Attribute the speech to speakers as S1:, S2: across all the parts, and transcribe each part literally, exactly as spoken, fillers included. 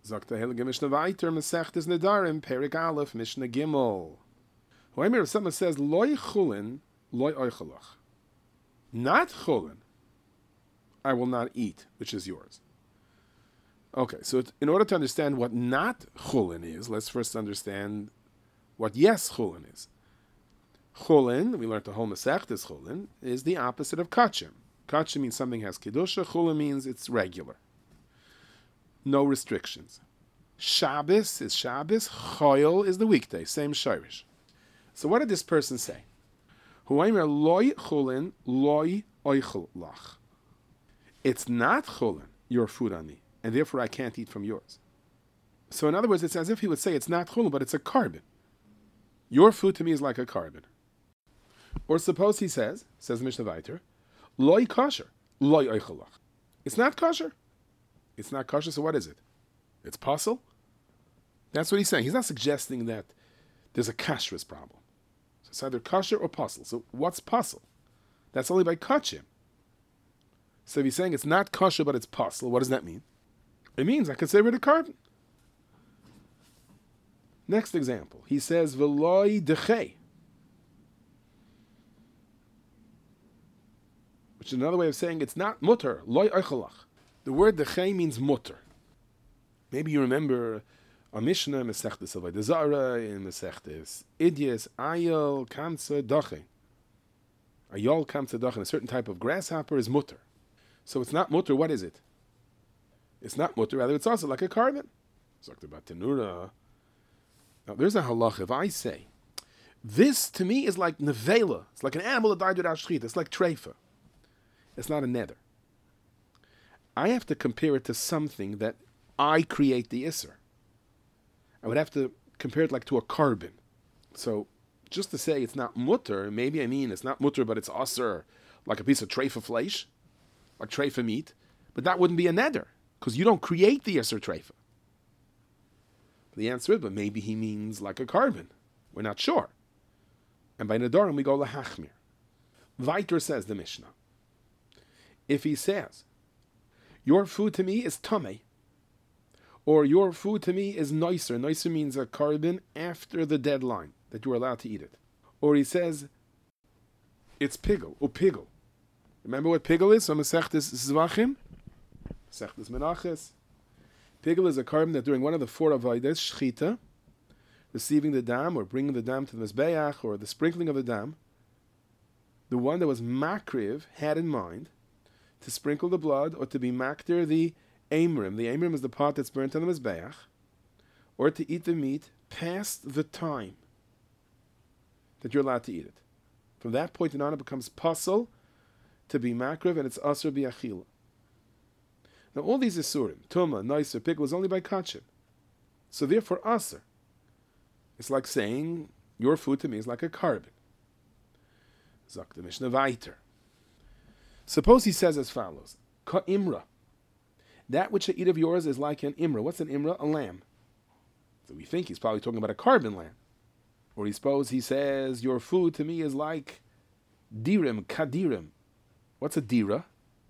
S1: Sagt der Heilige Mishnah weiter, Masechtes Nedarim, Perik Aleph, Mishnah Gimel. However, if someone says, Loi chulin, loi oichalach. Not chulin, I will not eat, which is yours. Okay, so in order to understand what not chulin is, let's first understand what yes chulin is. Chulin, we learned the whole Masechtes chulin, is the opposite of kachim. Kachim means something has kedusha, chulin means it's regular. No restrictions. Shabbos is Shabbos, Choil is the weekday, same shirish. So what did this person say? Huaymer loy chulin, loy oichel lach. It's not chulin, your food on me, and therefore I can't eat from yours. So in other words, it's as if he would say it's not chulin, but it's a carbon. Your food to me is like a carbon. Or suppose he says, says Mishnah Vayter, loy kosher, loy oichel lach. It's not kosher. It's not kosher, so what is it? It's puzzle? That's what he's saying. He's not suggesting that there's a kashrus problem. So it's either kosher or puzzle. So what's puzzle? That's only by kachim. So if he's saying it's not kosher, but it's puzzle, what does that mean? It means I could say rid of carbon. Next example. He says, V'loi dechei. Which is another way of saying it's not mutter, loy oichalach. The word dechei means mutter. Maybe you remember a Mishnah, Masechtes Avodah Zarah, in Masechtes Idyas, Ayol, Kamsa, Doche. Ayol, Kamsa, Doche, a certain type of grasshopper is mutter. So it's not mutter, what is it? It's not mutter, rather it's also like a carbon. Talked about Tenura. Now there's a halach. If I say, this to me is like nevela, it's like an animal that died without shechita, it's like treifa. It's not a nether. I have to compare it to something that I create the isser. I would have to compare it like to a carbon. So just to say it's not mutter, maybe I mean it's not mutter, but it's aser, like a piece of treifa flesh, like treifa meat, but that wouldn't be a nether, because you don't create the isser treifa. The answer is, but maybe he means like a carbon. We're not sure. And by nedarim we go lahachmir. Weiter says the Mishnah. If he says, your food to me is tameh, or your food to me is noiser. Noiser means a carbon after the deadline that you are allowed to eat it. Or he says, it's pigel, or pigel. Remember what pigel is? So Masechtes Zvachim, Masechtes Menachos. Pigel is a carbon that during one of the four avodas, shchita, receiving the dam or bringing the dam to the mizbeach or the sprinkling of the dam, the one that was makriv had in mind to sprinkle the blood or to be makter the amrim. The amrim is the pot that's burnt on the mizbeach, or to eat the meat past the time that you're allowed to eat it. From that point on, it becomes pasul to be makriv, and it's asur bi'achila. Now all these isurim, tuma, noiser, pigel, is only by kachim. So therefore asur. It's like saying, your food to me is like a carbon. Zok the Mishnah weiter. Suppose he says as follows, ka imra. That which I eat of yours is like an imra. What's an imra? A lamb. So we think he's probably talking about a carbon lamb. Or he suppose he says, your food to me is like dirim, kadirim. What's a dira?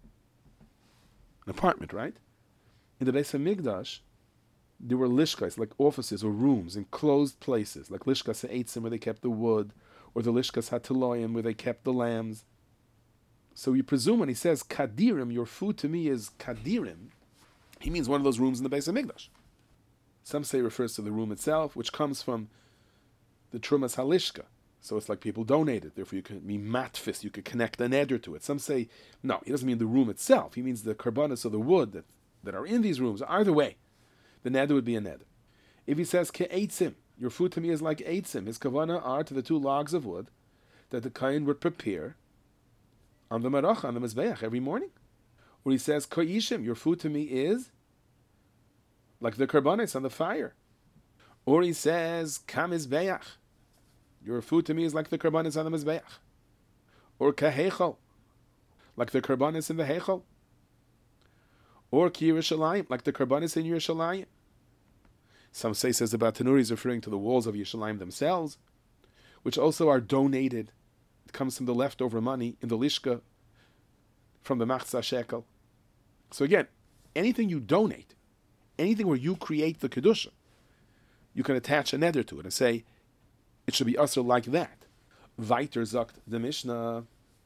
S1: An apartment, right? In the Beis HaMikdash, there were lishkas, like offices or rooms, enclosed places, like lishkas ha'etzim, where they kept the wood, or the lishkas ha'teloyim, where they kept the lambs. So you presume when he says kadirim, your food to me is kadirim, he means one of those rooms in the Beis HaMikdash. Some say it refers to the room itself, which comes from the trumas halishka. So it's like people donated, therefore you can be matfis, you could connect an eder to it. Some say, no, he doesn't mean the room itself, he means the karbanas of the wood that, that are in these rooms. Either way, the neder would be a neder. If he says ke'etzim, your food to me is like eitzim, his kavana are to the two logs of wood that the kain would prepare on the maracha, on the mizbeach every morning. Or he says ko'ishim, your food to me is like the karbanis on the fire. Or he says kamizbeach, your food to me is like the karbanis on the mizbeach. Or kahechol, like the karbanis in the hechol. Or ki Yerushalayim, like the karbanis in Yerushalayim. Some say says about Tanuri is referring to the walls of Yerushalayim themselves, which also are donated. It comes from the leftover money in the lishka from the machzah shekel. So again, anything you donate, anything where you create the kedusha, you can attach a neder to it and say it should be also like that. Weiter sagt the Mishnah,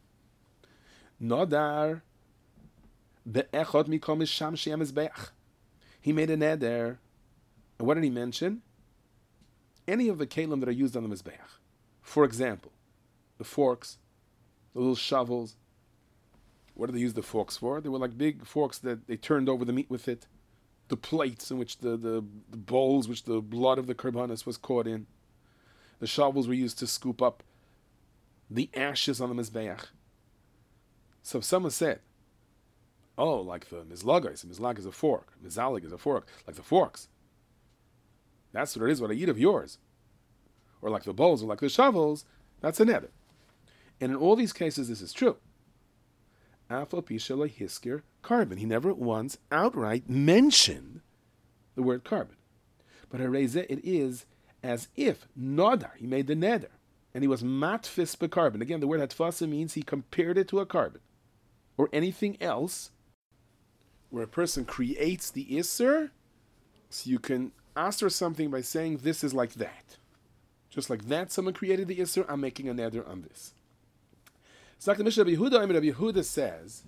S1: Nodar be'echad mikom sham she'em mizbeach. He made a neder, and what did he mention? Any of the kelim that are used on the mizbeach. For example, the forks, the little shovels. What did they use the forks for? They were like big forks that they turned over the meat with it. The plates in which the, the, the bowls which the blood of the korbanos was caught in. The shovels were used to scoop up the ashes on the mizbeach. So if someone said, oh, like the mizlagos, mizlag is a fork, mizalig is a fork, like the forks. That's what it is, what I eat of yours. Or like the bowls, or like the shovels, that's a neder. And in all these cases, this is true. Afal pisha hiskir carbon. He never once outright mentioned the word carbon. But hareze, it is as if nodar, he made the neder, and he was matfis becarbon. Again, the word hatfasa means he compared it to a carbon. Or anything else where a person creates the isser, so you can answer something by saying this is like that. Just like that, someone created the isser, I'm making a neder on this. So the Mishnah Rabbi Yehuda, Rabbi Yehuda says,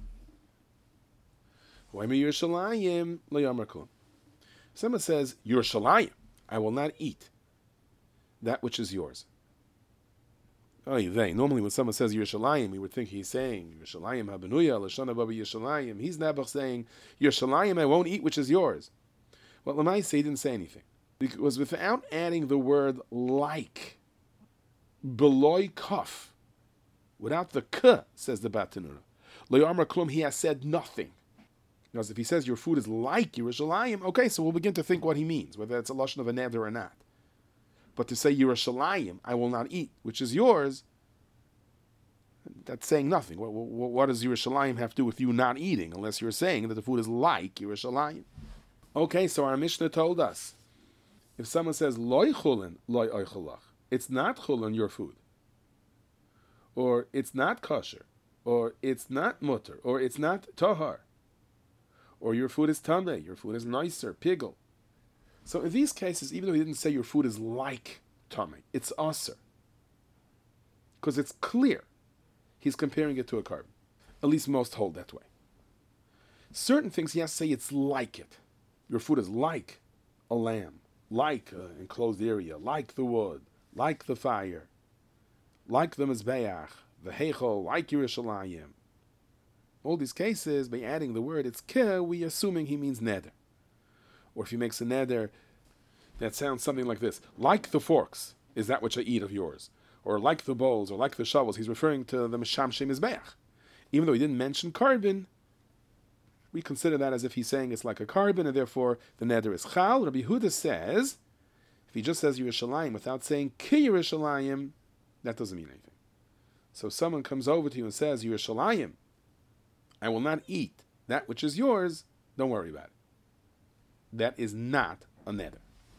S1: someone says, Yerushalayim, I will not eat that which is yours. Oh, they. Normally when someone says Yerushalayim, we would think he's saying Yerushalayim habenuya, Lashana Baba Yerushalayim. He's never saying Yerushalayim, I won't eat which is yours. Well, Lamai say he didn't say anything. Because without adding the word like, beloy kaf, without the k, says the Batanura, Lo Yamar Klum, he has said nothing. Because if he says your food is like Yerushalayim, okay, so we'll begin to think what he means, whether it's a lashon of a neder or not. But to say Yerushalayim, I will not eat, which is yours, that's saying nothing. What, what, what does Yerushalayim have to do with you not eating, unless you're saying that the food is like Yerushalayim? Okay, so our Mishnah told us, if someone says loy chulin, loy oichalach, it's not chulin, your food. Or it's not kosher. Or it's not mutter. Or it's not tahar. Or your food is tameh, your food is nicer, pigel. So in these cases, even though he didn't say your food is like tameh, it's aser. Because it's clear he's comparing it to a carbon. At least most hold that way. Certain things he has to say it's like it. Your food is like a lamb, like an enclosed area, like the wood, like the fire, like the mizbeach, the heichol, like Yerushalayim. All these cases, by adding the word it's ke, we assuming he means neder. Or if he makes a neder that sounds something like this, like the forks, is that which I eat of yours? Or like the bowls, or like the shovels, he's referring to the mishamshe mizbeach. Even though he didn't mention carbon, we consider that as if he's saying it's like a carbon, and therefore the neder is chal. Rabbi Yehuda says, if he just says Yerushalayim without saying ki Yerushalayim, that doesn't mean anything. So if someone comes over to you and says, Yerushalayim, I will not eat that which is yours, don't worry about it. That is not a neder.